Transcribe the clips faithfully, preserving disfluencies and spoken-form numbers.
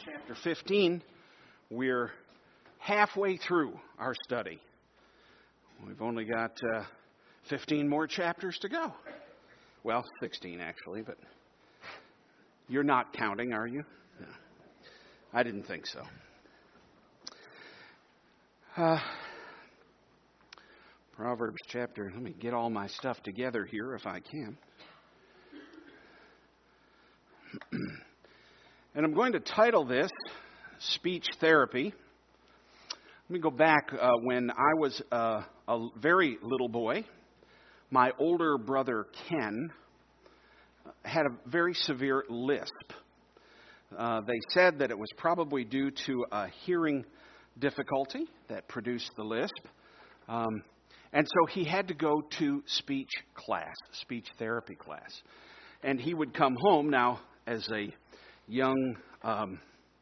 chapter fifteen. We're halfway through our study. We've only got uh, fifteen more chapters to go. Well, sixteen actually, but you're not counting, are you? No. I didn't think so. Uh, Proverbs chapter, let me get all my stuff together here if I can. And I'm going to title this Speech Therapy. Let me go back uh, when I was uh, a very little boy. My older brother Ken had a very severe lisp. Uh, they said that it was probably due to a hearing difficulty that produced the lisp. Um, and so he had to go to speech class, speech therapy class. And he would come home now as a young, um,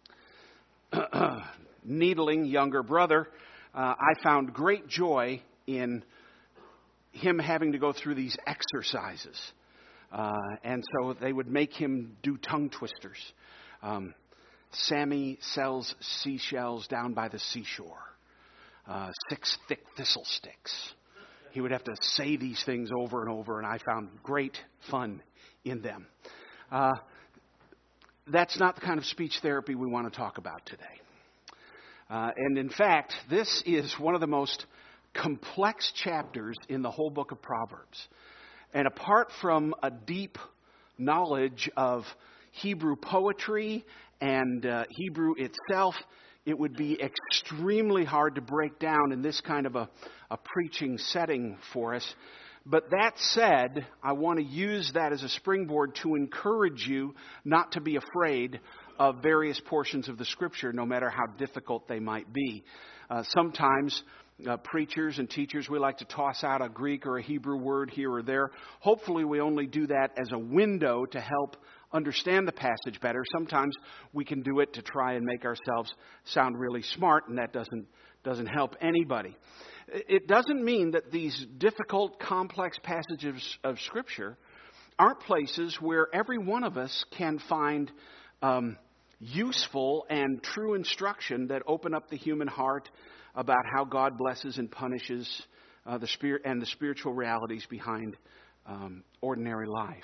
needling younger brother. Uh, I found great joy in him having to go through these exercises. Uh, and so they would make him do tongue twisters. Um, Sammy sells seashells down by the seashore. Uh, six thick thistle sticks. He would have to say these things over and over, and I found great fun in them. Uh, that's not the kind of speech therapy we want to talk about today. Uh, and in fact, this is one of the most complex chapters in the whole book of Proverbs. And apart from a deep knowledge of Hebrew poetry and uh, Hebrew itself, it would be extremely hard to break down in this kind of a, a preaching setting for us. But that said, I want to use that as a springboard to encourage you not to be afraid of various portions of the Scripture, no matter how difficult they might be. Uh, sometimes uh, preachers and teachers, we like to toss out a Greek or a Hebrew word here or there. Hopefully we only do that as a window to help understand the passage better. Sometimes we can do it to try and make ourselves sound really smart, and that doesn't doesn't help anybody. It doesn't mean that these difficult, complex passages of Scripture aren't places where every one of us can find um, useful and true instruction that open up the human heart about how God blesses and punishes uh, the spirit and the spiritual realities behind um, ordinary life.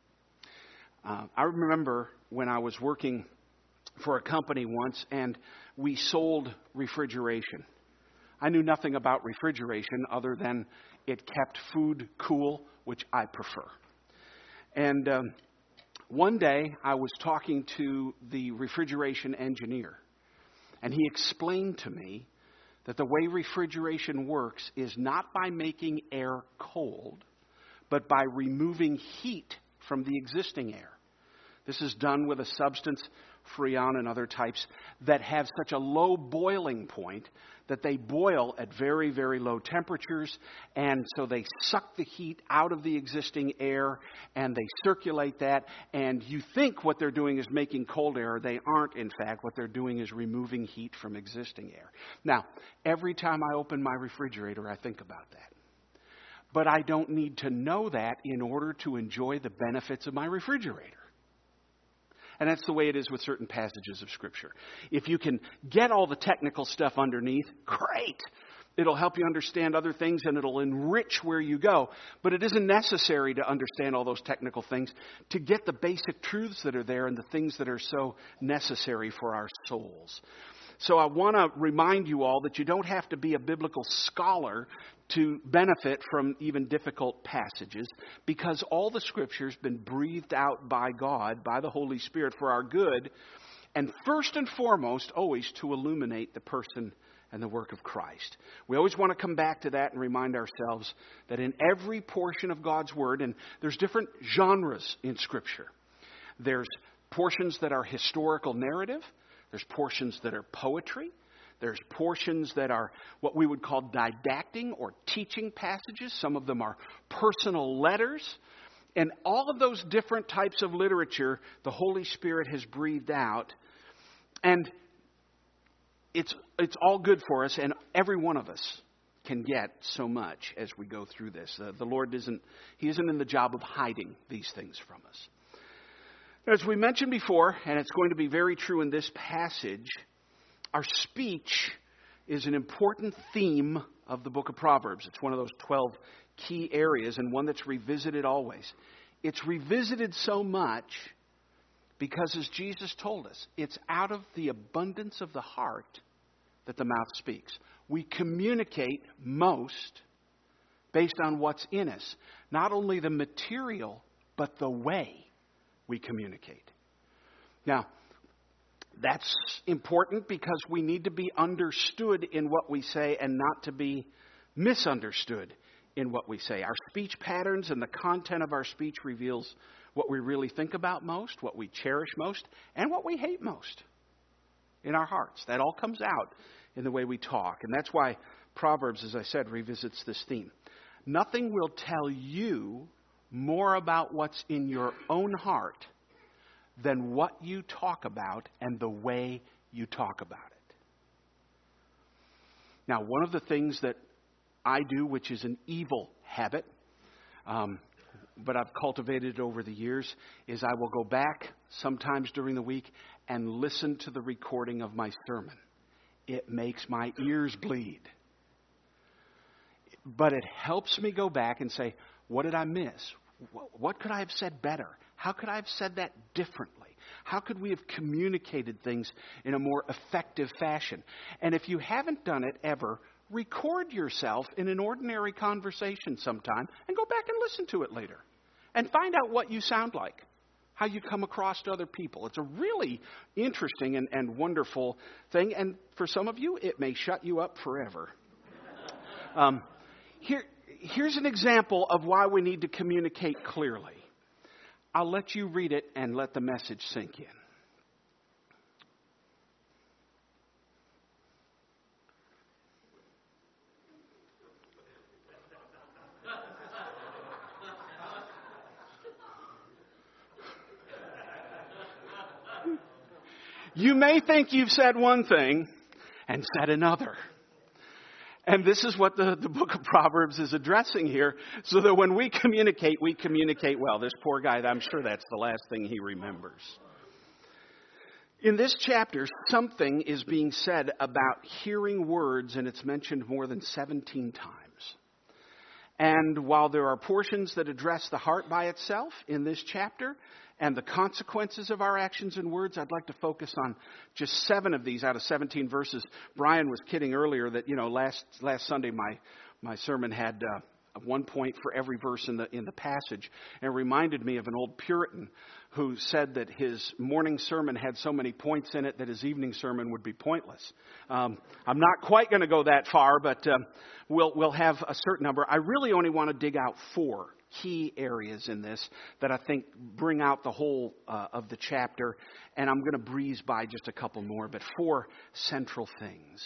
Uh, I remember when I was working for a company once, and we sold refrigeration. I knew nothing about refrigeration other than it kept food cool, which I prefer. And um, one day I was talking to the refrigeration engineer, and he explained to me that the way refrigeration works is not by making air cold, but by removing heat from the existing air. This is done with a substance, Freon and other types, that have such a low boiling point that they boil at very, very low temperatures, and so they suck the heat out of the existing air, and they circulate that, and you think what they're doing is making cold air. They aren't, in fact. What they're doing is removing heat from existing air. Now, every time I open my refrigerator, I think about that. But I don't need to know that in order to enjoy the benefits of my refrigerator. And that's the way it is with certain passages of Scripture. If you can get all the technical stuff underneath, great. It'll help you understand other things, and it'll enrich where you go. But it isn't necessary to understand all those technical things to get the basic truths that are there and the things that are so necessary for our souls. So I want to remind you all that you don't have to be a biblical scholar to benefit from even difficult passages, because all the Scripture has been breathed out by God, by the Holy Spirit, for our good, and first and foremost, always to illuminate the person and the work of Christ. We always want to come back to that and remind ourselves that in every portion of God's Word, and there's different genres in Scripture. There's portions that are historical narrative. There's portions that are poetry. There's portions that are what we would call didacting or teaching passages. Some of them are personal letters. And all of those different types of literature, the Holy Spirit has breathed out. And it's it's all good for us, and every one of us can get so much as we go through this. Uh, the Lord isn't, He isn't in the job of hiding these things from us. As we mentioned before, and it's going to be very true in this passage, our speech is an important theme of the book of Proverbs. It's one of those twelve key areas and one that's revisited always. It's revisited so much because, as Jesus told us, it's out of the abundance of the heart that the mouth speaks. We communicate most based on what's in us. Not only the material, but the way we communicate. Now, that's important because we need to be understood in what we say and not to be misunderstood in what we say. Our speech patterns and the content of our speech reveals what we really think about most, what we cherish most, and what we hate most in our hearts. That all comes out in the way we talk. And that's why Proverbs, as I said, revisits this theme. Nothing will tell you more about what's in your own heart than what you talk about and the way you talk about it. Now, one of the things that I do, which is an evil habit, um, but I've cultivated it over the years, is I will go back sometimes during the week and listen to the recording of my sermon. It makes my ears bleed. But it helps me go back and say, what did I miss? What could I have said better? How could I have said that differently? How could we have communicated things in a more effective fashion? And if you haven't done it ever, record yourself in an ordinary conversation sometime and go back and listen to it later. And find out what you sound like, how you come across to other people. It's a really interesting and, and wonderful thing. And for some of you, it may shut you up forever. Um, here, here's an example of why we need to communicate clearly. I'll let you read it and let the message sink in. You may think you've said one thing and said another. And this is what the, the book of Proverbs is addressing here, so that when we communicate, we communicate well. This poor guy, I'm sure that's the last thing he remembers. In this chapter, something is being said about hearing words, and it's mentioned more than seventeen times. And while there are portions that address the heart by itself in this chapter, and the consequences of our actions and words, I'd like to focus on just seven of these out of seventeen verses. Brian was kidding earlier that, you know, last last Sunday my my sermon had uh, one point for every verse in the in the passage, and it reminded me of an old Puritan who said that his morning sermon had so many points in it that his evening sermon would be pointless. Um, I'm not quite going to go that far, but um, we'll we'll have a certain number. I really only want to dig out four key areas in this that I think bring out the whole uh, of the chapter, and I'm going to breeze by just a couple more, but four central things.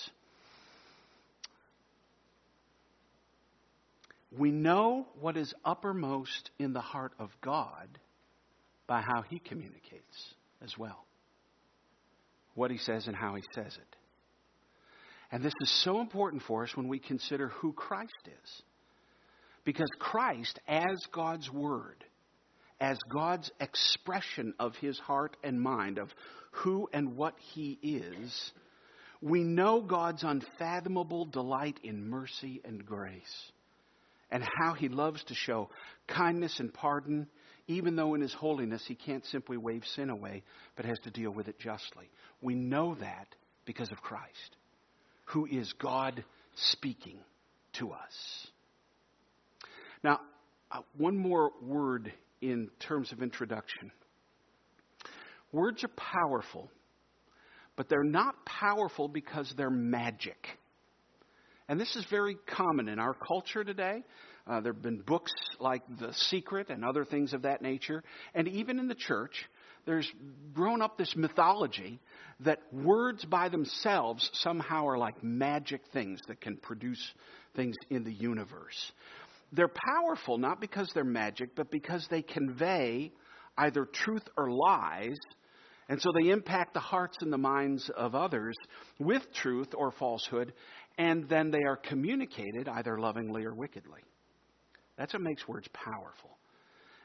We know what is uppermost in the heart of God by how He communicates as well. What He says and how He says it. And this is so important for us when we consider who Christ is. Because Christ, as God's Word, as God's expression of His heart and mind, of who and what He is, we know God's unfathomable delight in mercy and grace, and how He loves to show kindness and pardon, even though in His holiness He can't simply wave sin away, but has to deal with it justly. We know that because of Christ, who is God speaking to us. Now, uh, one more word in terms of introduction. Words are powerful, but they're not powerful because they're magic. And this is very common in our culture today. Uh, there have been books like The Secret and other things of that nature. And even in the church, there's grown up this mythology that words by themselves somehow are like magic things that can produce things in the universe. They're powerful not because they're magic, but because they convey either truth or lies. And so they impact the hearts and the minds of others with truth or falsehood. And then they are communicated either lovingly or wickedly. That's what makes words powerful.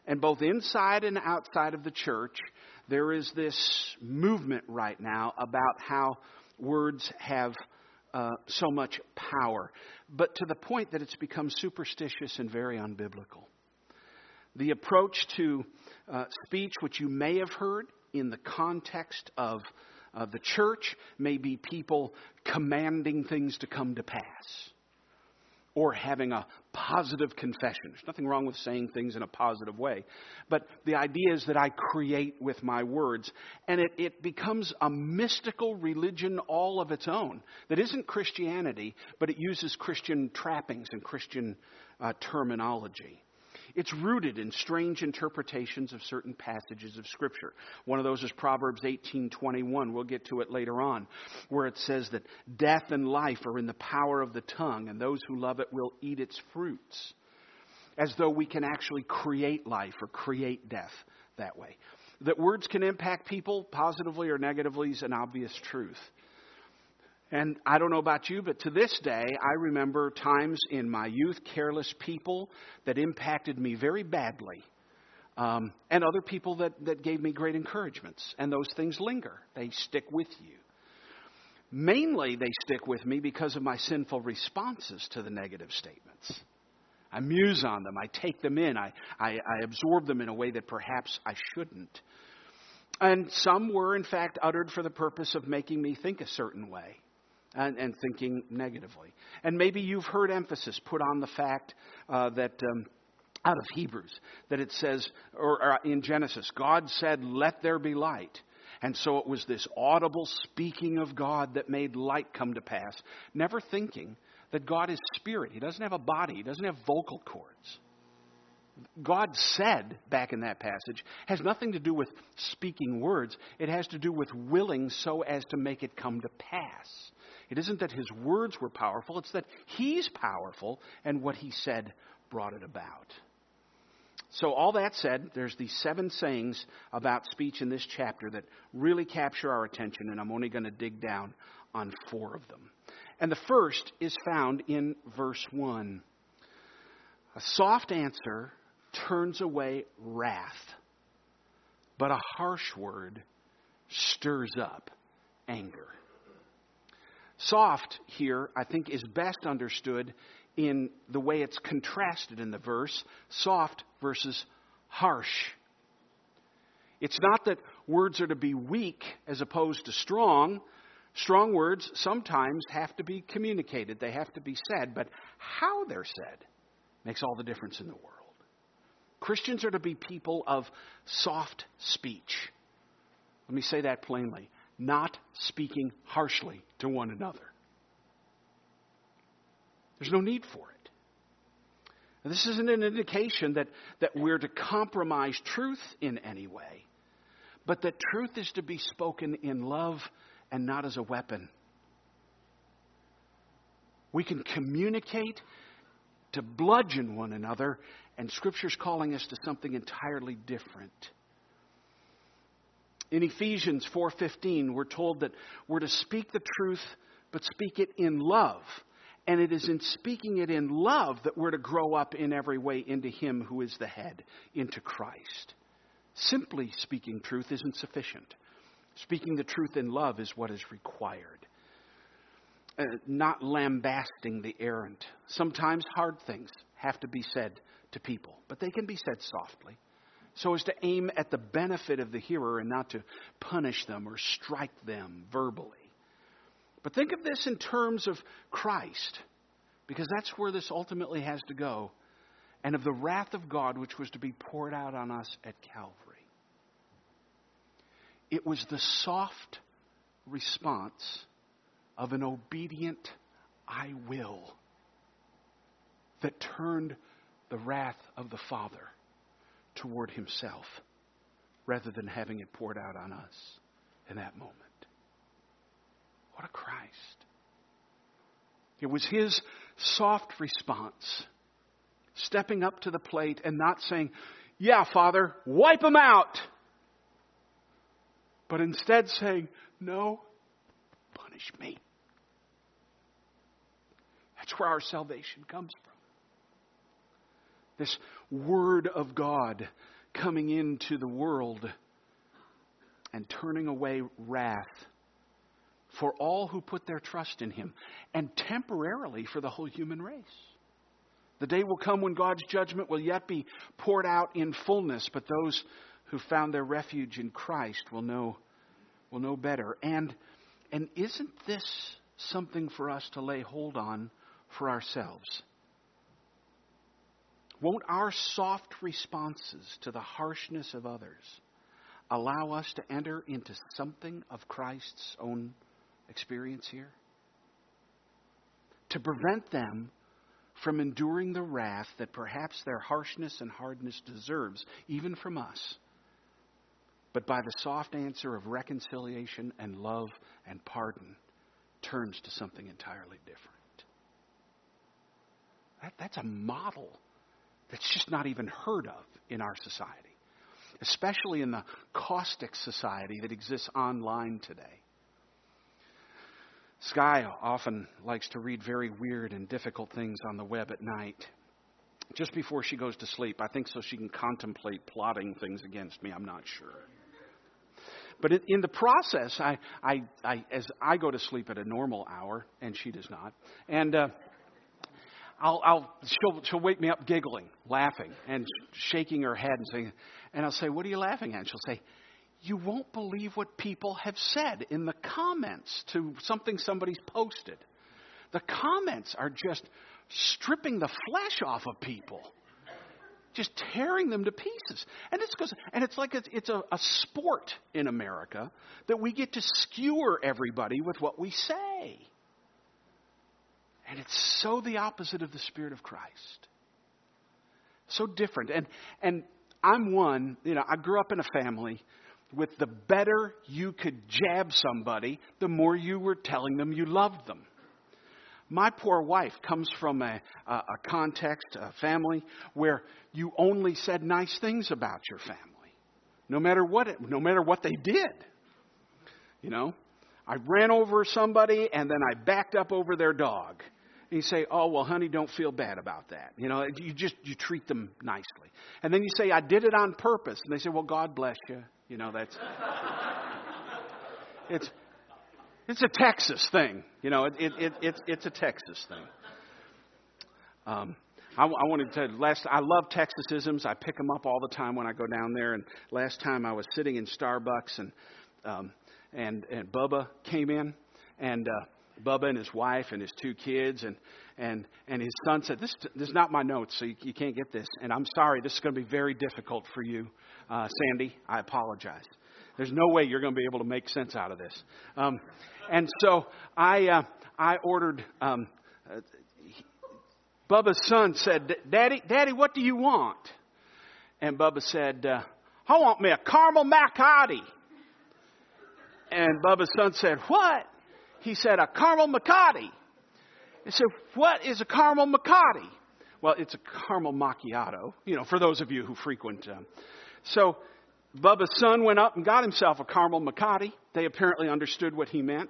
And both inside and outside of the church, there is this movement right now about how words have uh, so much power, but to the point that it's become superstitious and very unbiblical. The approach to uh, speech, which you may have heard in the context of uh, the church, may be people commanding things to come to pass, or having a positive confession. There's nothing wrong with saying things in a positive way. But the idea is that I create with my words. And it, it becomes a mystical religion all of its own that isn't Christianity, but it uses Christian trappings and Christian uh, terminology. It's rooted in strange interpretations of certain passages of Scripture. One of those is Proverbs eighteen twenty-one. We'll get to it later on, where it says that death and life are in the power of the tongue, and those who love it will eat its fruits. As though we can actually create life or create death that way. That words can impact people positively or negatively is an obvious truth. And I don't know about you, but to this day, I remember times in my youth, careless people that impacted me very badly. Um, and other people that, that gave me great encouragements. And those things linger. They stick with you. Mainly, they stick with me because of my sinful responses to the negative statements. I muse on them. I take them in. I, I, I absorb them in a way that perhaps I shouldn't. And some were, in fact, uttered for the purpose of making me think a certain way. And, and thinking negatively. And maybe you've heard emphasis put on the fact uh, that um, out of Hebrews, that it says, or, or in Genesis, God said, "Let there be light." And so it was this audible speaking of God that made light come to pass, never thinking that God is spirit. He doesn't have a body. He doesn't have vocal cords. God said, back in that passage, has nothing to do with speaking words. It has to do with willing so as to make it come to pass. It isn't that his words were powerful. It's that he's powerful and what he said brought it about. So all that said, there's these seven sayings about speech in this chapter that really capture our attention, and I'm only going to dig down on four of them. And the first is found in verse one. A soft answer turns away wrath, but a harsh word stirs up anger. Soft here, I think, is best understood in the way it's contrasted in the verse. Soft versus harsh. It's not that words are to be weak as opposed to strong. Strong words sometimes have to be communicated. They have to be said. But how they're said makes all the difference in the world. Christians are to be people of soft speech. Let me say that plainly. Not speaking harshly to one another. There's no need for it. Now, this isn't an indication that, that we're to compromise truth in any way, but that truth is to be spoken in love and not as a weapon. We can communicate to bludgeon one another, and Scripture's calling us to something entirely different. In Ephesians four fifteen, we're told that we're to speak the truth, but speak it in love. And it is in speaking it in love that we're to grow up in every way into Him who is the head, into Christ. Simply speaking truth isn't sufficient. Speaking the truth in love is what is required. Uh, not lambasting the errant. Sometimes hard things have to be said to people, but they can be said softly, so as to aim at the benefit of the hearer and not to punish them or strike them verbally. But think of this in terms of Christ, because that's where this ultimately has to go, and of the wrath of God which was to be poured out on us at Calvary. It was the soft response of an obedient "I will" that turned the wrath of the Father toward Himself, rather than having it poured out on us in that moment. What a Christ. It was His soft response, stepping up to the plate and not saying, "Yeah, Father, wipe them out," but instead saying, "No, punish me." That's where our salvation comes from. This Word of God coming into the world and turning away wrath for all who put their trust in him, and temporarily for the whole human race. The day will come when God's judgment will yet be poured out in fullness, but those who found their refuge in Christ will know will know better. And and isn't this something for us to lay hold on for ourselves? Won't our soft responses to the harshness of others allow us to enter into something of Christ's own experience here? To prevent them from enduring the wrath that perhaps their harshness and hardness deserves, even from us, but by the soft answer of reconciliation and love and pardon, turns to something entirely different. That, that's a model that's just not even heard of in our society, especially in the caustic society that exists online today. Sky often likes to read very weird and difficult things on the web at night, just before she goes to sleep. I think so she can contemplate plotting things against me. I'm not sure. But in the process, I, I, I, as I go to sleep at a normal hour, and she does not, and uh, I'll, I'll, she'll, she'll wake me up giggling, laughing, and shaking her head, and saying, and I'll say, "What are you laughing at?" And she'll say, "You won't believe what people have said in the comments to something somebody's posted. The comments are just stripping the flesh off of people, just tearing them to pieces." And it's because, and it's like it's, it's a, a sport in America that we get to skewer everybody with what we say. And it's so the opposite of the Spirit of Christ. So different. And and I'm one, you know, I grew up in a family with the better you could jab somebody, the more you were telling them you loved them. My poor wife comes from a, a, a context, a family, where you only said nice things about your family, no matter what it, no matter what they did. You know, I ran over somebody and then I backed up over their dog. And you say, "Oh, well, honey, don't feel bad about that." You know, you just, you treat them nicely. And then you say, "I did it on purpose." And they say, "Well, God bless you." You know, that's, it's, it's a Texas thing. You know, it, it, it, it's, it's a Texas thing. Um, I, I wanted to, last, I love Texasisms. I pick them up all the time when I go down there. And last time I was sitting in Starbucks and, um, and, and Bubba came in, and, uh, Bubba and his wife and his two kids, and and and his son said, this, this is not my notes, so you, you can't get this. And I'm sorry, this is going to be very difficult for you, uh, Sandy. I apologize. There's no way you're going to be able to make sense out of this. Um, and so I uh, I ordered, um, uh, Bubba's son said, Daddy, Daddy, what do you want? And Bubba said, uh, I want me a caramel macati. And Bubba's son said, what? He said, a caramel macati. He said, what is a caramel macati? Well, it's a caramel macchiato, you know, for those of you who frequent. Um, so Bubba's son went up and got himself a caramel macati. They apparently understood what he meant.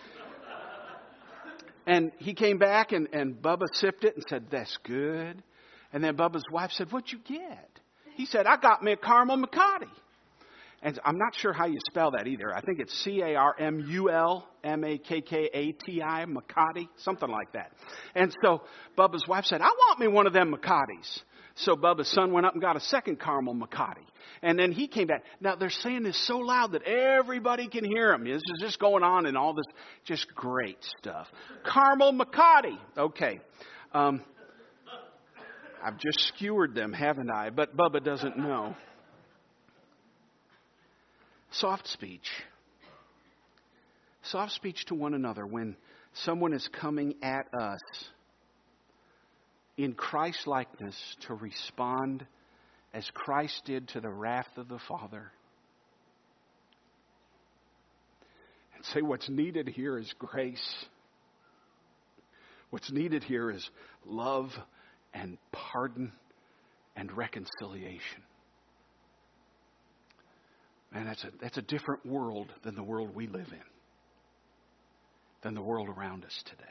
And he came back and, and Bubba sipped it and said, that's good. And then Bubba's wife said, what'd you get? He said, I got me a caramel macati. And I'm not sure how you spell that either. I think it's C A R M U L M A K K A T I, Macati, something like that. And so Bubba's wife said, I want me one of them Macatis. So Bubba's son went up and got a second caramel Macati. And then he came back. Now they're saying this so loud that everybody can hear them. This is just going on and all this just great stuff. Caramel Macati. Okay. Um, I've just skewered them, haven't I? But Bubba doesn't know. Soft speech. Soft speech to one another when someone is coming at us in Christ-likeness to respond as Christ did to the wrath of the Father. And say what's needed here is grace. What's needed here is love and pardon and reconciliation. Man, that's a, that's a different world than the world we live in, than the world around us today.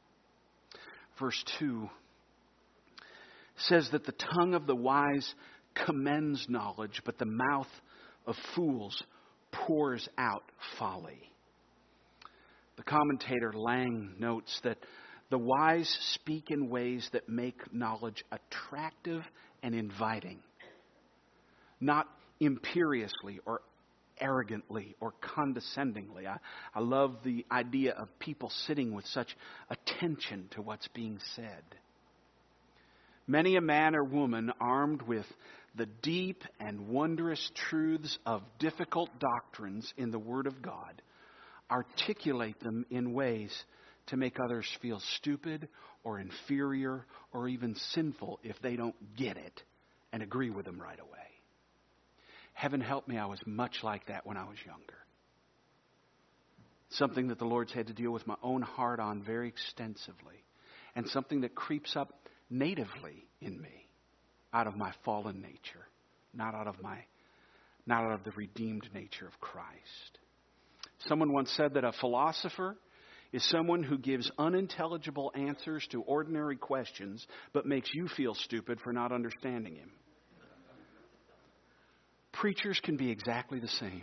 Verse two says that the tongue of the wise commends knowledge, but the mouth of fools pours out folly. The commentator Lang notes that the wise speak in ways that make knowledge attractive and inviting, not imperiously or arrogantly or condescendingly. I, I love the idea of people sitting with such attention to what's being said. Many a man or woman armed with the deep and wondrous truths of difficult doctrines in the Word of God articulate them in ways to make others feel stupid or inferior or even sinful if they don't get it and agree with them right away. Heaven help me, I was much like that when I was younger. Something that the Lord's had to deal with my own heart on very extensively, and something that creeps up natively in me out of my fallen nature, not out of my not out of the redeemed nature of Christ. Someone once said that a philosopher is someone who gives unintelligible answers to ordinary questions but makes you feel stupid for not understanding him. Preachers can be exactly the same.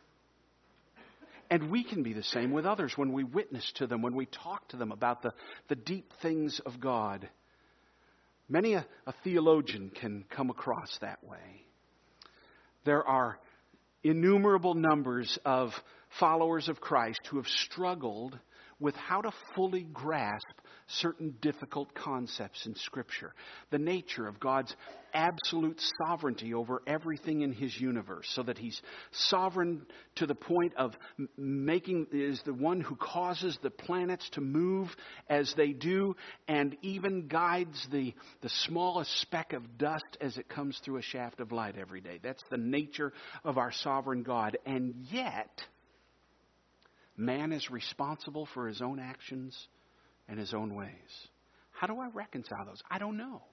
And we can be the same with others when we witness to them, when we talk to them about the, the deep things of God. Many a, a theologian can come across that way. There are innumerable numbers of followers of Christ who have struggled with how to fully grasp certain difficult concepts in Scripture. The nature of God's absolute sovereignty over everything in His universe, so that He's sovereign to the point of making, is the one who causes the planets to move as they do, and even guides the, the smallest speck of dust as it comes through a shaft of light every day. That's the nature of our sovereign God. And yet, man is responsible for his own actions and his own ways. How do I reconcile those? I don't know.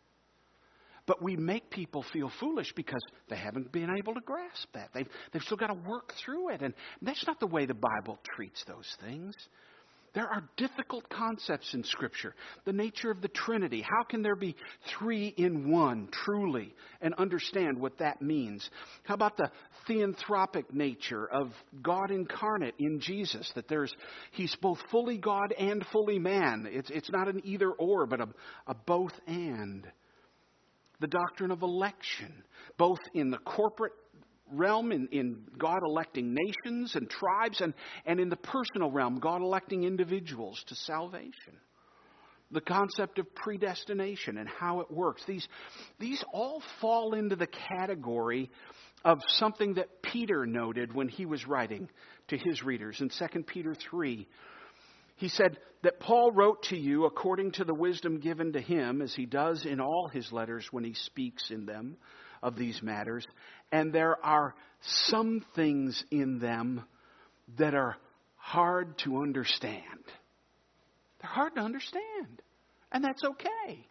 But we make people feel foolish because they haven't been able to grasp that. They've, they've still got to work through it. And that's not the way the Bible treats those things. There are difficult concepts in Scripture. The nature of the Trinity. How can there be three in one, truly, and understand what that means? How about the theanthropic nature of God incarnate in Jesus? That there's He's both fully God and fully man. It's, it's not an either or, but a, a both and. The doctrine of election, both in the corporate realm, in, in God electing nations and tribes, and, and in the personal realm, God electing individuals to salvation. The concept of predestination and how it works. These, these all fall into the category of something that Peter noted when he was writing to his readers in Second Peter three. He said that Paul wrote to you according to the wisdom given to him, as he does in all his letters when he speaks in them of these matters. And there are some things in them that are hard to understand. They're hard to understand. And that's okay.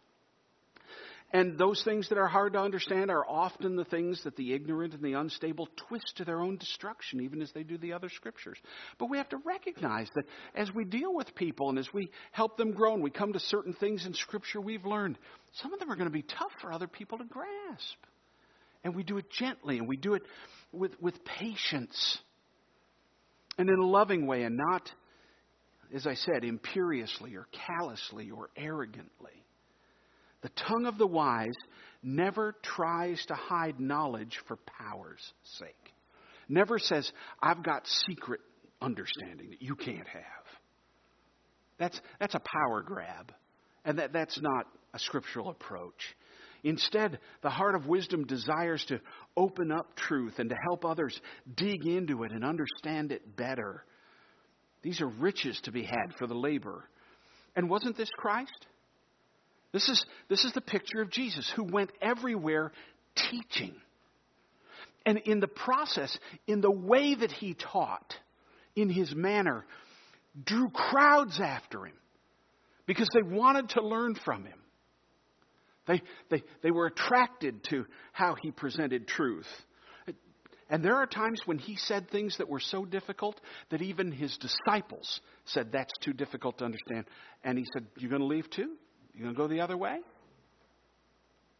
And those things that are hard to understand are often the things that the ignorant and the unstable twist to their own destruction, even as they do the other Scriptures. But we have to recognize that as we deal with people and as we help them grow and we come to certain things in Scripture we've learned, some of them are going to be tough for other people to grasp. And we do it gently, and we do it with, with patience and in a loving way, and not, as I said, imperiously or callously or arrogantly. The tongue of the wise never tries to hide knowledge for power's sake. Never says, I've got secret understanding that you can't have. That's, that's a power grab. And that, that's not a scriptural approach. Instead, the heart of wisdom desires to open up truth and to help others dig into it and understand it better. These are riches to be had for the laborer. And wasn't this Christ? This is, this is the picture of Jesus, who went everywhere teaching. And in the process, in the way that he taught, in his manner, drew crowds after him because they wanted to learn from him. They, they, they were attracted to how he presented truth. And there are times when he said things that were so difficult that even his disciples said, that's too difficult to understand. And he said, you're going to leave too? You're going to go the other way?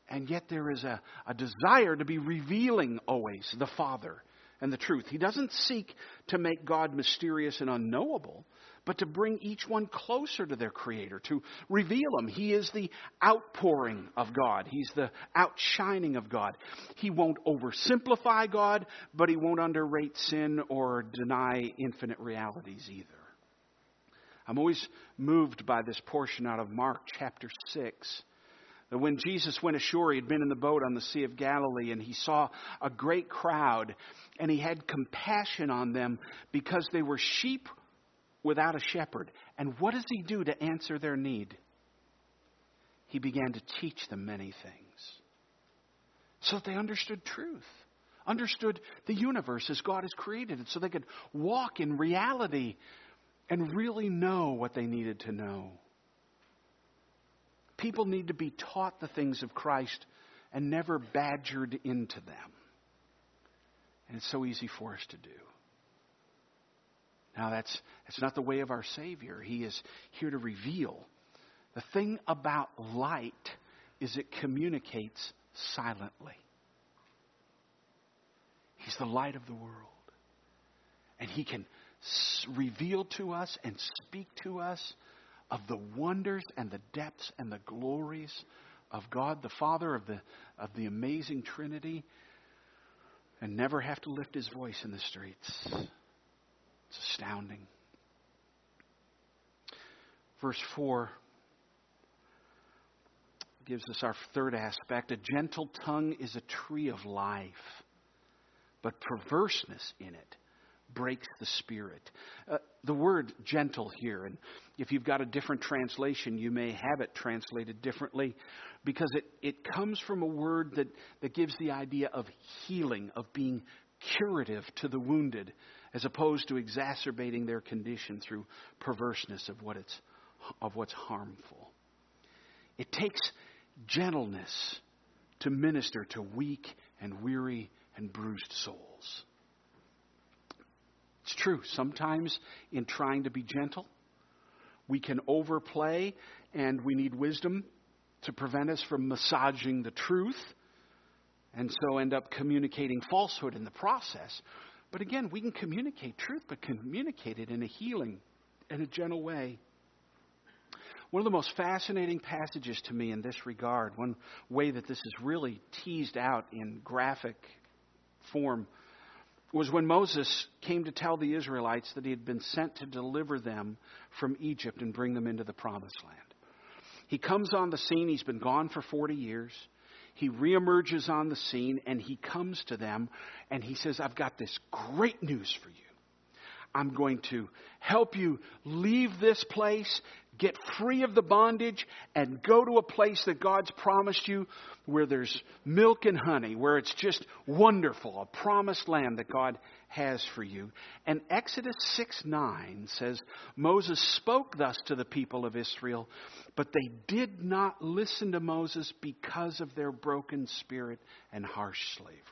And yet there is a, a desire to be revealing always the Father and the truth. He doesn't seek to make God mysterious and unknowable, but to bring each one closer to their Creator, to reveal Him. He is the outpouring of God. He's the outshining of God. He won't oversimplify God, but He won't underrate sin or deny infinite realities either. I'm always moved by this portion out of Mark chapter six. That when Jesus went ashore, he had been in the boat on the Sea of Galilee, and he saw a great crowd, and he had compassion on them because they were sheep without a shepherd. And what does he do to answer their need? He began to teach them many things so that they understood truth, understood the universe as God has created it, so they could walk in reality and really know what they needed to know. People need to be taught the things of Christ and never badgered into them. And it's so easy for us to do. Now, that's, that's not the way of our Savior. He is here to reveal. The thing about light is it communicates silently. He's the light of the world. And He can s- reveal to us and speak to us of the wonders and the depths and the glories of God, the Father, of the of the amazing Trinity, and never have to lift His voice in the streets. It's astounding. Verse four gives us our third aspect. A gentle tongue is a tree of life, but perverseness in it breaks the spirit. Uh, the word gentle here, and if you've got a different translation, you may have it translated differently, because it, it comes from a word that, that gives the idea of healing, of being curative to the wounded, as opposed to exacerbating their condition through perverseness of what it's of what's harmful. It takes gentleness to minister to weak and weary and bruised souls. It's true. Sometimes in trying to be gentle, we can overplay, and we need wisdom to prevent us from massaging the truth, and so end up communicating falsehood in the process. But again, we can communicate truth, but communicate it in a healing and a gentle way. One of the most fascinating passages to me in this regard, one way that this is really teased out in graphic form, was when Moses came to tell the Israelites that he had been sent to deliver them from Egypt and bring them into the promised land. He comes on the scene. He's been gone for forty years. He reemerges on the scene, and he comes to them, and he says, I've got this great news for you. I'm going to help you leave this place, get free of the bondage, and go to a place that God's promised you where there's milk and honey, where it's just wonderful, a promised land that God has for you. And Exodus six nine says, Moses spoke thus to the people of Israel, but they did not listen to Moses because of their broken spirit and harsh slavery.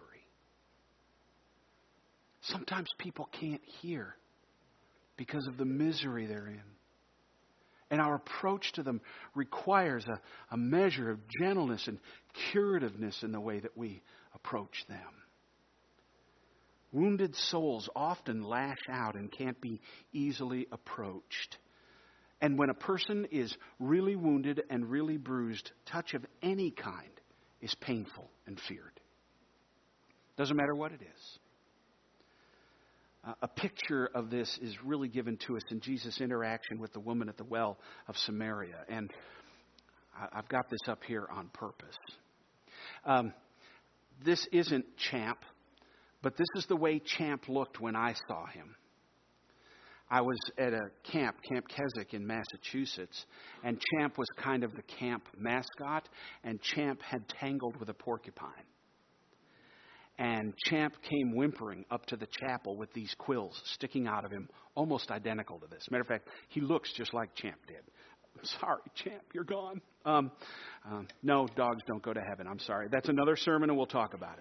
Sometimes people can't hear because of the misery they're in. And our approach to them requires a, a measure of gentleness and curativeness in the way that we approach them. Wounded souls often lash out and can't be easily approached. And when a person is really wounded and really bruised, touch of any kind is painful and feared. Doesn't matter what it is. Uh, a picture of this is really given to us in Jesus' interaction with the woman at the well of Samaria. And I, I've got this up here on purpose. Um, this isn't Champ, but this is the way Champ looked when I saw him. I was at a camp, Camp Keswick in Massachusetts, and Champ was kind of the camp mascot, and Champ had tangled with a porcupine. And Champ came whimpering up to the chapel with these quills sticking out of him, almost identical to this. Matter of fact, he looks just like Champ did. I'm sorry, Champ, you're gone. Um, um, no, dogs don't go to heaven. I'm sorry. That's another sermon, and we'll talk about it.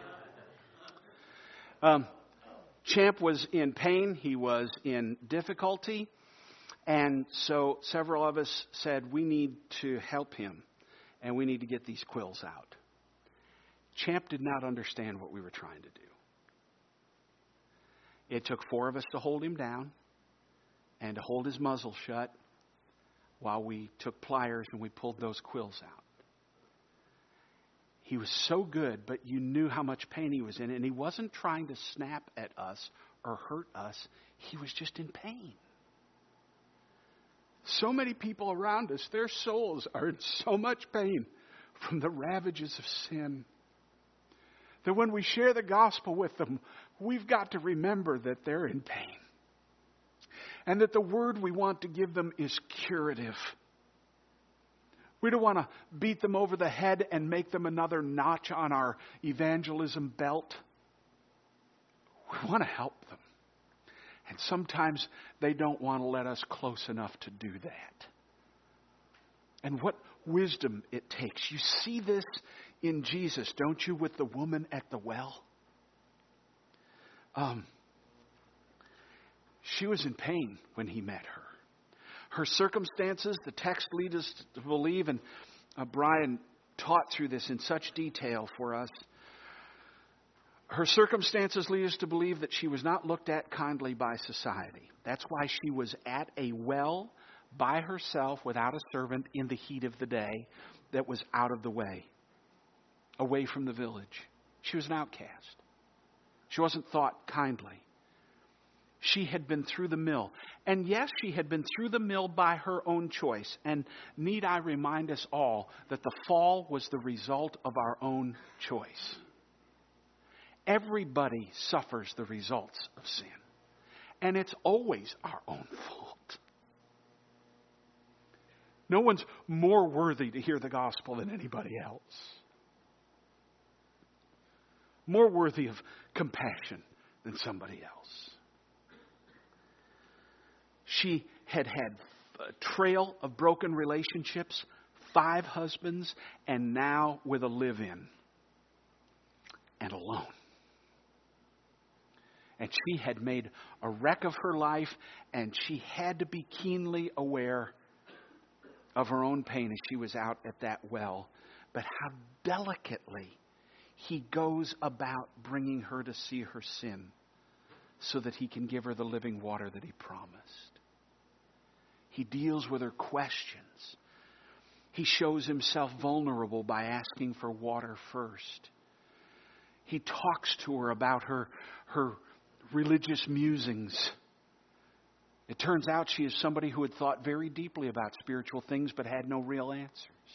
Um, Champ was in pain. He was in difficulty. And so several of us said, we need to help him, and we need to get these quills out. Champ did not understand what we were trying to do. It took four of us to hold him down and to hold his muzzle shut while we took pliers and we pulled those quills out. He was so good, but you knew how much pain he was in. And he wasn't trying to snap at us or hurt us. He was just in pain. So many people around us, their souls are in so much pain from the ravages of sin, that when we share the gospel with them, we've got to remember that they're in pain. And that the word we want to give them is curative. We don't want to beat them over the head and make them another notch on our evangelism belt. We want to help them. And sometimes they don't want to let us close enough to do that. And what wisdom it takes. You see this in Jesus, don't you, with the woman at the well? Um, she was in pain when he met her. Her circumstances, the text leads us to believe, and uh, Brian taught through this in such detail for us. Her circumstances lead us to believe that she was not looked at kindly by society. That's why she was at a well by herself without a servant in the heat of the day that was out of the way, away from the village. She was an outcast. She wasn't thought kindly. She had been through the mill. And yes, she had been through the mill by her own choice. And need I remind us all that the fall was the result of our own choice. Everybody suffers the results of sin. And it's always our own fault. No one's more worthy to hear the gospel than anybody else. More worthy of compassion than somebody else. She had had a trail of broken relationships, five husbands, and now with a live-in and alone. And she had made a wreck of her life, and she had to be keenly aware of her own pain as she was out at that well. But how delicately he goes about bringing her to see her sin so that he can give her the living water that he promised. He deals with her questions. He shows himself vulnerable by asking for water first. He talks to her about her, her religious musings. It turns out she is somebody who had thought very deeply about spiritual things but had no real answers.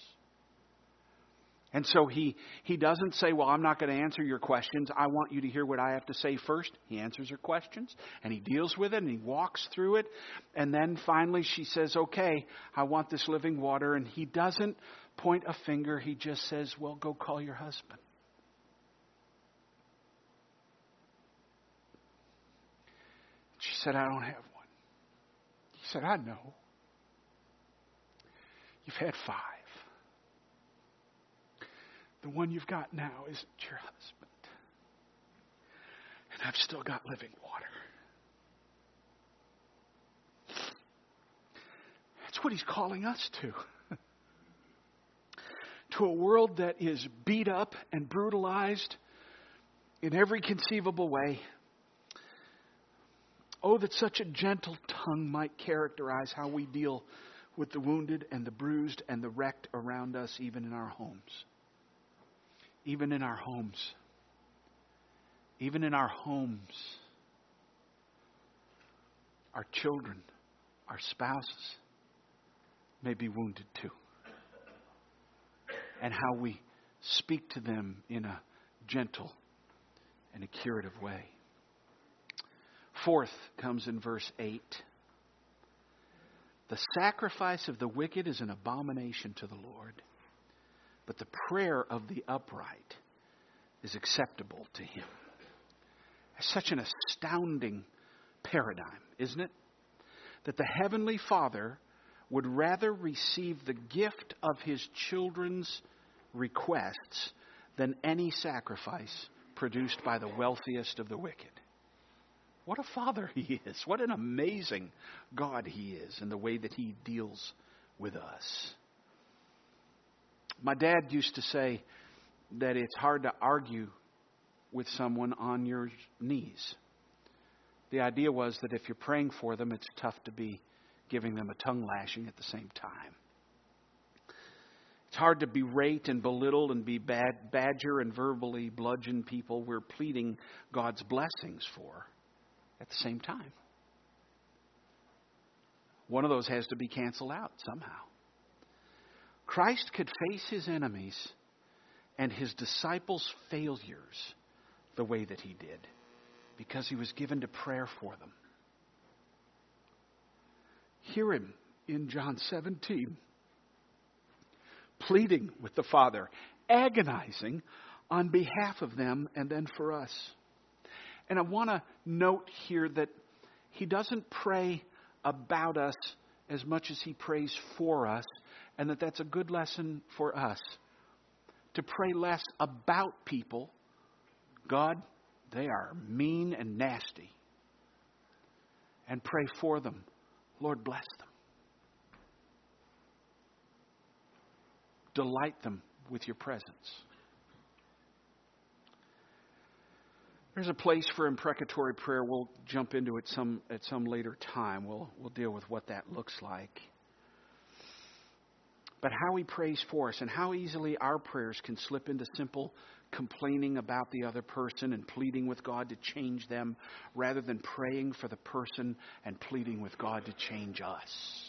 And so he, he doesn't say, well, I'm not going to answer your questions. I want you to hear what I have to say first. He answers her questions, and he deals with it, and he walks through it. And then finally she says, okay, I want this living water. And he doesn't point a finger. He just says, well, go call your husband. She said, I don't have one. He said, I know. You've had five. The one you've got now isn't your husband. And I've still got living water. That's what he's calling us to. To a world that is beat up and brutalized in every conceivable way. Oh, that such a gentle tongue might characterize how we deal with the wounded and the bruised and the wrecked around us, even in our homes. Even in our homes. Even in our homes. Our children, our spouses may be wounded too. And how we speak to them in a gentle and a curative way. Fourth comes in verse eight. The sacrifice of the wicked is an abomination to the Lord, but the prayer of the upright is acceptable to him. It's such an astounding paradigm, isn't it? That the Heavenly Father would rather receive the gift of his children's requests than any sacrifice produced by the wealthiest of the wicked. What a Father he is. What an amazing God he is in the way that he deals with us. My dad used to say, that it's hard to argue with someone on your knees. The idea was that if you're praying for them, it's tough to be giving them a tongue lashing at the same time. It's hard to berate and belittle and be bad, badger and verbally bludgeon people we're pleading God's blessings for at the same time. One of those has to be canceled out somehow. Christ could face his enemies and his disciples' failures the way that he did because he was given to prayer for them. Hear him in John seventeen, pleading with the Father, agonizing on behalf of them and then for us. And I want to note here that he doesn't pray about us as much as he prays for us, and that that's a good lesson for us. To pray less about people. God, they are mean and nasty. And pray for them. Lord, bless them. Delight them with your presence. There's a place for imprecatory prayer. We'll jump into it some at some later time. We'll we'll deal with what that looks like. But how he prays for us and how easily our prayers can slip into simple complaining about the other person and pleading with God to change them rather than praying for the person and pleading with God to change us.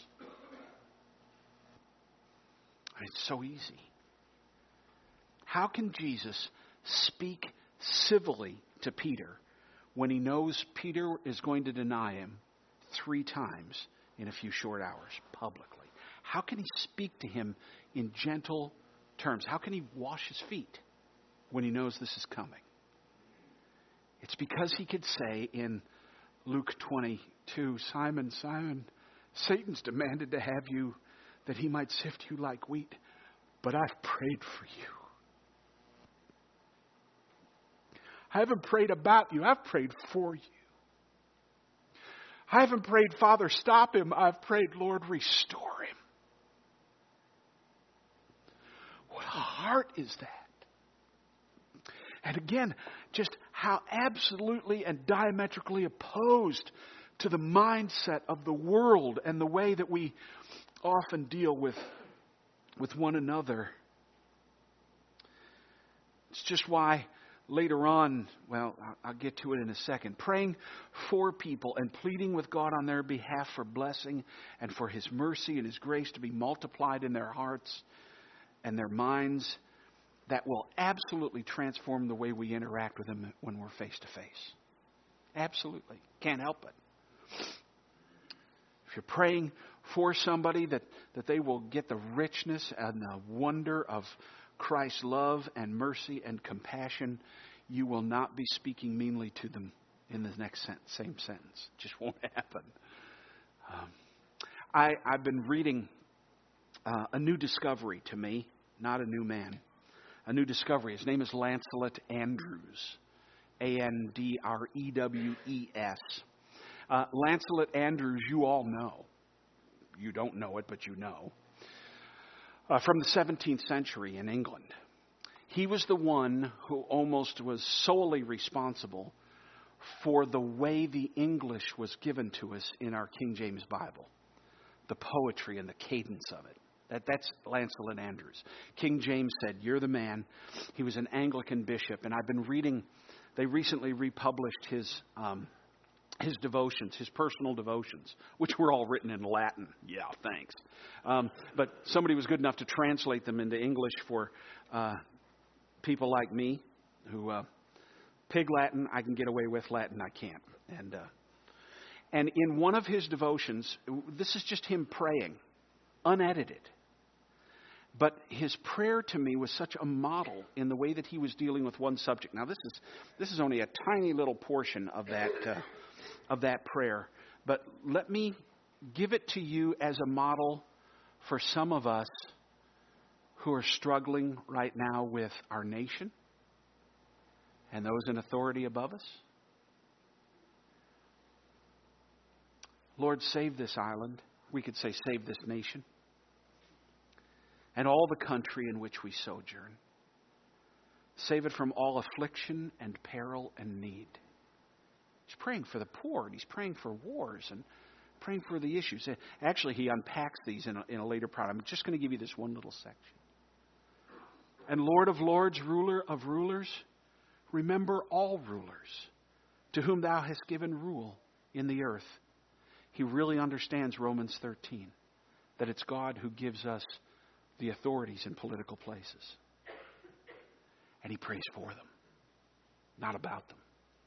It's so easy. How can Jesus speak civilly to Peter when he knows Peter is going to deny him three times in a few short hours publicly? How can he speak to him in gentle terms? How can he wash his feet when he knows this is coming? It's because he could say in Luke twenty-two, Simon, Simon, Satan's demanded to have you that he might sift you like wheat, but I've prayed for you. I haven't prayed about you, I've prayed for you. I haven't prayed, Father, stop him. I've prayed, Lord, restore him. What a heart is that? And again, just how absolutely and diametrically opposed to the mindset of the world and the way that we often deal with, with one another. It's just why later on, well, I'll get to it in a second, praying for people and pleading with God on their behalf for blessing and for his mercy and his grace to be multiplied in their hearts and their minds, that will absolutely transform the way we interact with them when we're face to face. Absolutely. Can't help it. If you're praying for somebody that, that they will get the richness and the wonder of Christ's love and mercy and compassion, you will not be speaking meanly to them in the next sentence, same sentence. It just won't happen. Um, I, I've been reading uh, a new discovery to me, not a new man. A new discovery. His name is Lancelot Andrewes. A N D R E W E S. Uh, Lancelot Andrewes, you all know. You don't know it, but you know. Uh, from the seventeenth century in England. He was the one who almost was solely responsible for the way the English was given to us in our King James Bible. The poetry and the cadence of it. That, that's Lancelot Andrewes. King James said, you're the man. He was an Anglican bishop. And I've been reading, they recently republished his um, his devotions, his personal devotions, which were all written in Latin. Yeah, thanks. Um, but somebody was good enough to translate them into English for uh, people like me who uh, pig Latin, I can get away with, Latin I can't. And, uh, and in one of his devotions, this is just him praying, unedited. But his prayer to me was such a model in the way that he was dealing with one subject. Now, this is this is only a tiny little portion of that uh, of that prayer. But let me give it to you as a model for some of us who are struggling right now with our nation and those in authority above us. Lord, save this island. We could say save this nation. And all the country in which we sojourn. Save it from all affliction and peril and need. He's praying for the poor, and he's praying for wars, and praying for the issues. Actually, he unpacks these in a, in a later part. I'm just going to give you this one little section. And Lord of lords, ruler of rulers, remember all rulers to whom thou hast given rule in the earth. He really understands Romans thirteen, that it's God who gives us the authorities in political places. And he prays for them, not about them.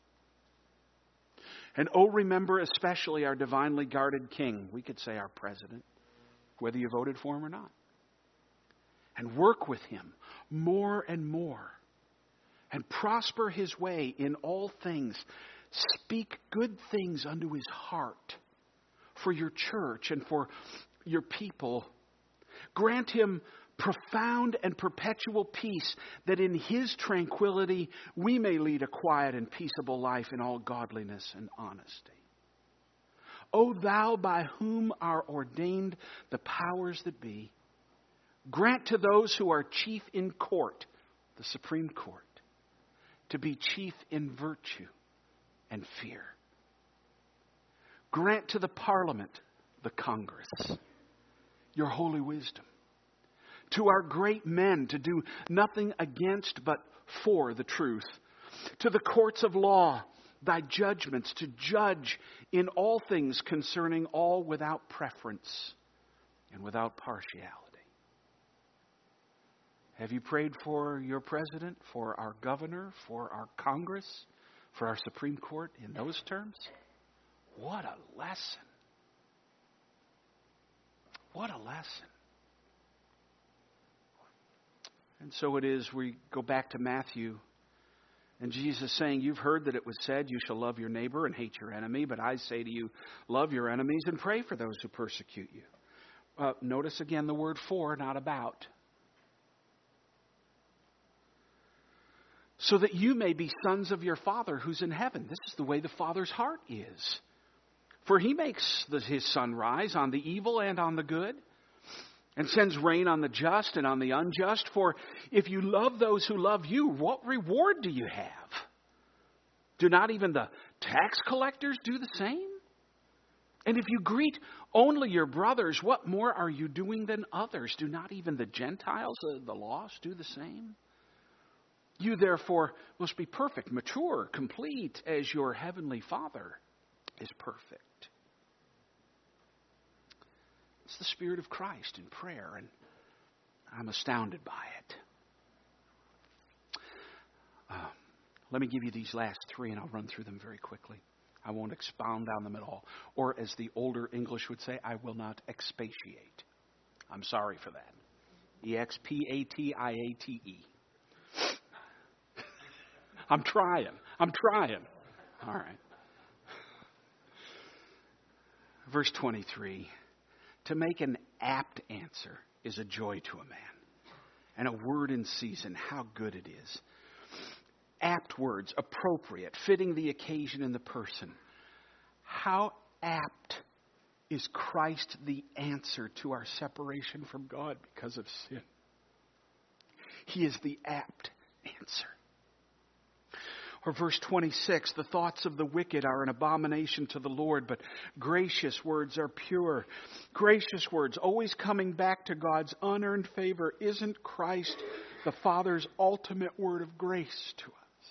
And oh, remember especially our divinely guarded king. We could say our president, whether you voted for him or not. And work with him more and more. And prosper his way in all things. Speak good things unto his heart for your church and for your people. Grant him profound and perpetual peace, that in his tranquility we may lead a quiet and peaceable life in all godliness and honesty. O thou by whom are ordained the powers that be, grant to those who are chief in court, the Supreme Court, to be chief in virtue and fear. Grant to the Parliament, the Congress, your holy wisdom. To our great men to do nothing against but for the truth. To the courts of law, thy judgments, to judge in all things concerning all without preference and without partiality. Have you prayed for your president, for our governor, for our Congress, for our Supreme Court in those terms? What a lesson. What a lesson. And so it is, we go back to Matthew, and Jesus saying, you've heard that it was said, you shall love your neighbor and hate your enemy, but I say to you, love your enemies and pray for those who persecute you. Uh, notice again the word for, not about. So that you may be sons of your Father who's in heaven. This is the way the Father's heart is. For he makes the, his sun rise on the evil and on the good, and sends rain on the just and on the unjust. For if you love those who love you, what reward do you have? Do not even the tax collectors do the same? And if you greet only your brothers, what more are you doing than others? Do not even the Gentiles, uh, the lost, do the same? You therefore must be perfect, mature, complete, as your heavenly Father is perfect. It's the Spirit of Christ in prayer, and I'm astounded by it. Uh, let me give you these last three, and I'll run through them very quickly. I won't expound on them at all. Or as the older English would say, I will not expatiate. I'm sorry for that. E X P A T I A T E. I'm trying. I'm trying. All right. Verse twenty-three. To make an apt answer is a joy to a man, and a word in season, how good it is. Apt words, appropriate, fitting the occasion and the person. How apt is Christ the answer to our separation from God because of sin? He is the apt answer. Or verse twenty-six, the thoughts of the wicked are an abomination to the Lord, but gracious words are pure. Gracious words, always coming back to God's unearned favor. Isn't Christ the Father's ultimate word of grace to us?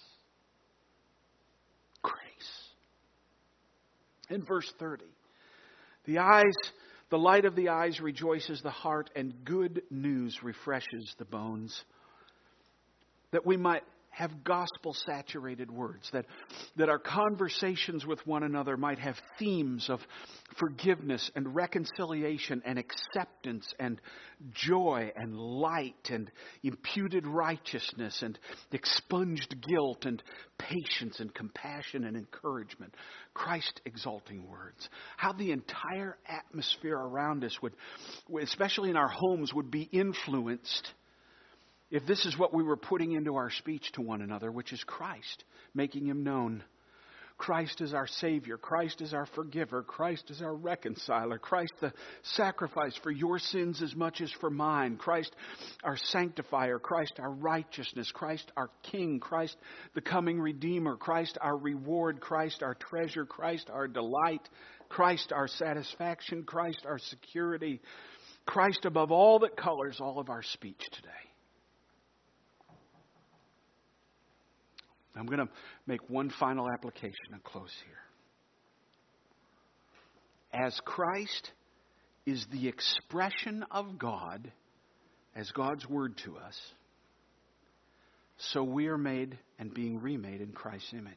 Grace. In verse thirty, the eyes, the light of the eyes rejoices the heart, and good news refreshes the bones. That we might have gospel-saturated words, that, that our conversations with one another might have themes of forgiveness and reconciliation and acceptance and joy and light and imputed righteousness and expunged guilt and patience and compassion and encouragement. Christ-exalting words. How the entire atmosphere around us would, especially in our homes, would be influenced if this is what we were putting into our speech to one another, which is Christ, making him known. Christ is our Savior. Christ is our forgiver. Christ is our reconciler. Christ the sacrifice for your sins as much as for mine. Christ our sanctifier. Christ our righteousness. Christ our King. Christ the coming Redeemer. Christ our reward. Christ our treasure. Christ our delight. Christ our satisfaction. Christ our security. Christ above all that colors all of our speech today. I'm going to make one final application and close here. As Christ is the expression of God, as God's word to us, so we are made and being remade in Christ's image.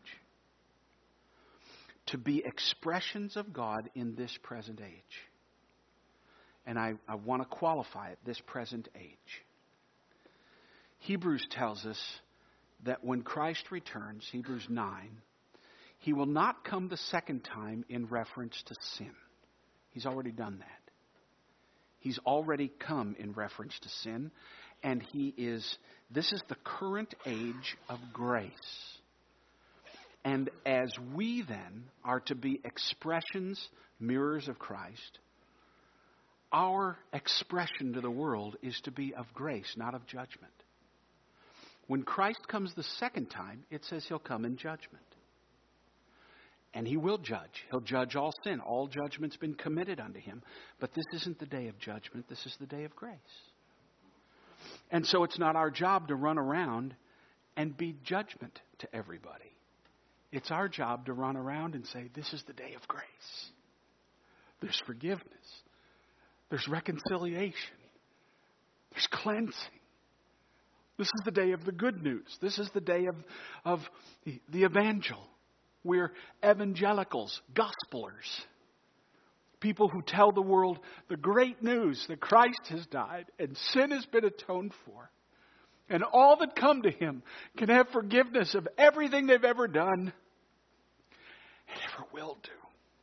To be expressions of God in this present age. And I, I want to qualify it, this present age. Hebrews tells us that when Christ returns, Hebrews nine, He will not come the second time in reference to sin. He's already done that. He's already come in reference to sin. And He is, this is the current age of grace. And as we then are to be expressions, mirrors of Christ, our expression to the world is to be of grace, not of judgment. When Christ comes the second time, it says He'll come in judgment. And He will judge. He'll judge all sin. All judgment's been committed unto Him. But this isn't the day of judgment. This is the day of grace. And so it's not our job to run around and be judgment to everybody. It's our job to run around and say, this is the day of grace. There's forgiveness. There's reconciliation. There's cleansing. This is the day of the good news. This is the day of, of the, the evangel. We're evangelicals, gospelers. People who tell the world the great news that Christ has died and sin has been atoned for. And all that come to Him can have forgiveness of everything they've ever done and ever will do.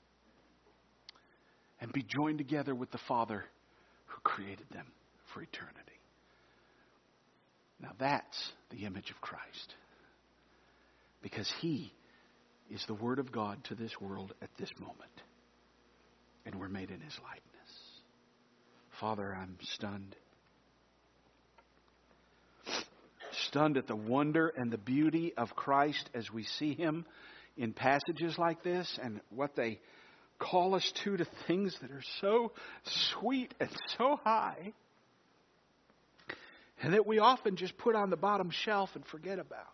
And be joined together with the Father who created them for eternity. Now that's the image of Christ. Because He is the Word of God to this world at this moment. And we're made in His likeness. Father, I'm stunned. Stunned at the wonder and the beauty of Christ as we see Him in passages like this and what they call us to, to things that are so sweet and so high. And that we often just put on the bottom shelf and forget about.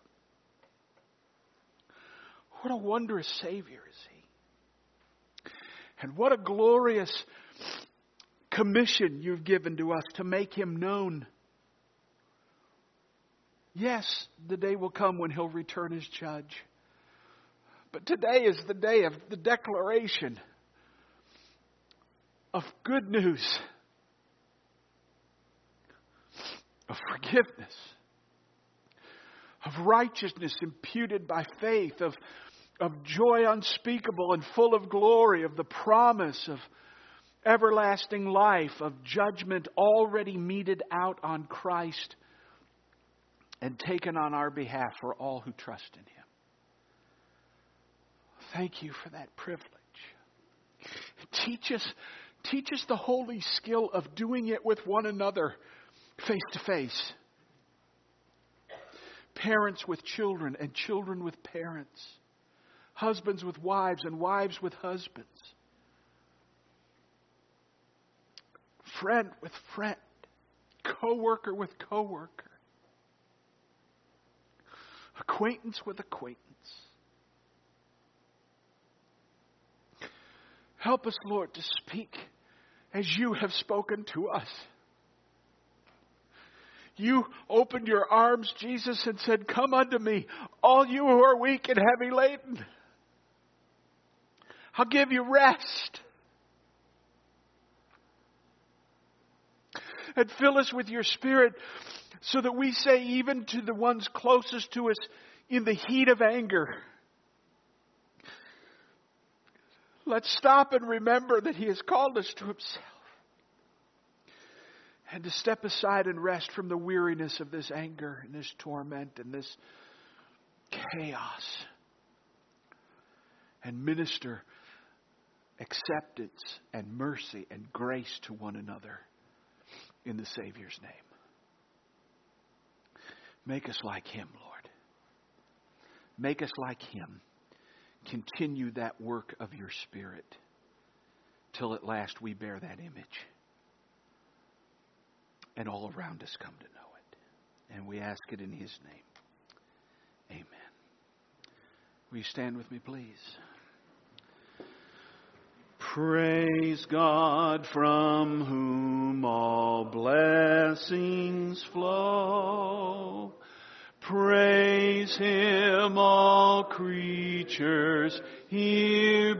What a wondrous Savior is He. And what a glorious commission you've given to us to make Him known. Yes, the day will come when He'll return as judge. But today is the day of the declaration of good news. Of forgiveness, of righteousness imputed by faith, of, of joy unspeakable and full of glory, of the promise of everlasting life, of judgment already meted out on Christ and taken on our behalf for all who trust in Him. Thank You for that privilege. Teach us, teach us the holy skill of doing it with one another. Face to face. Parents with children and children with parents. Husbands with wives and wives with husbands. Friend with friend. Co-worker with co-worker. Acquaintance with acquaintance. Help us, Lord, to speak as You have spoken to us. You opened Your arms, Jesus, and said, come unto me, all you who are weak and heavy laden. I'll give you rest. And fill us with Your Spirit so that we say even to the ones closest to us in the heat of anger, let's stop and remember that He has called us to Himself. And to step aside and rest from the weariness of this anger and this torment and this chaos. and minister acceptance and mercy and grace to one another in the Savior's name. Make us like Him, Lord. Make us like Him. Continue that work of your Spirit till at last we bear that image and all around us come to know it. And we ask it in His name. Amen. Will you stand with me, please? Praise God, from whom all blessings flow. Praise Him, all creatures here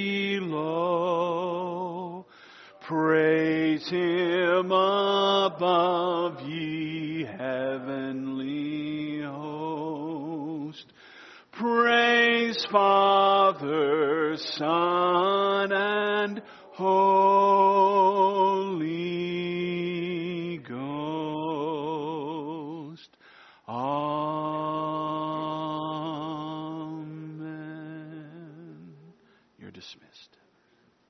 below. Praise Him above, ye heavenly host. Praise Father, Son, and Holy